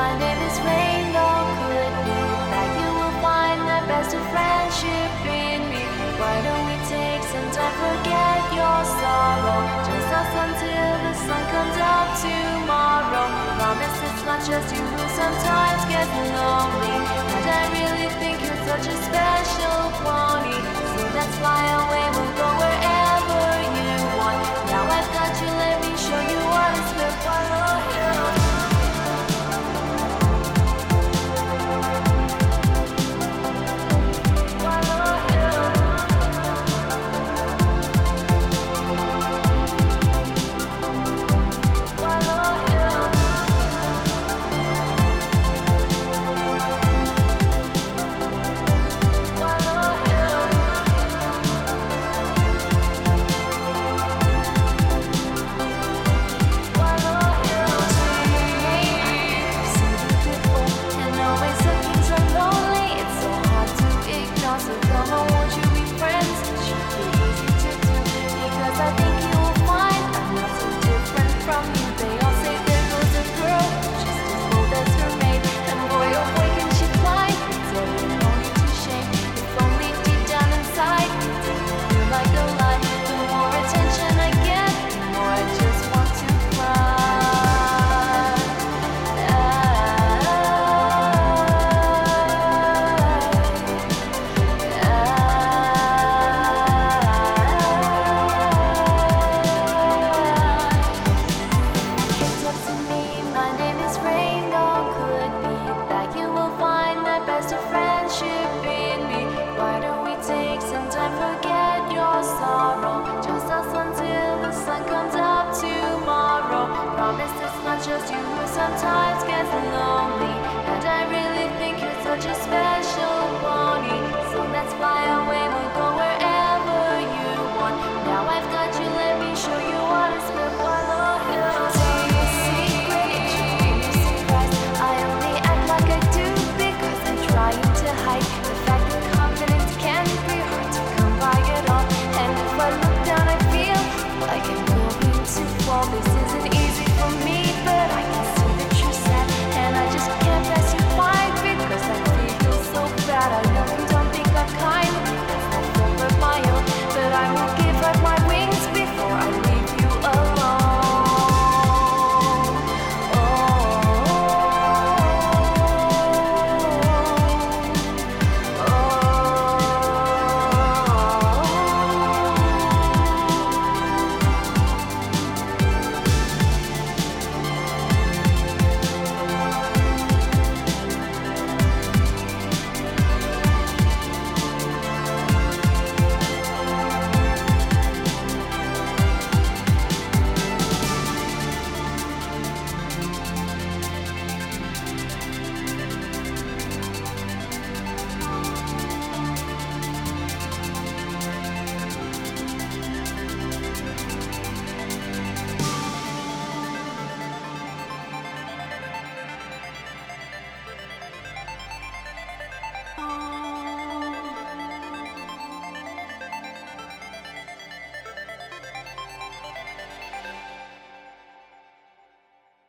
my name is Rainbow. Could be that you will find the best of friendship in me. Why don't we take some time, forget your sorrow? Just us until the sun comes out tomorrow. Promise it's not just you who sometimes gets lonely. And I really think you're such a special pony. So let's fly away, we'll go wherever you want. Now I've got you, let me show you what it's good for. Just you who sometimes gets alone.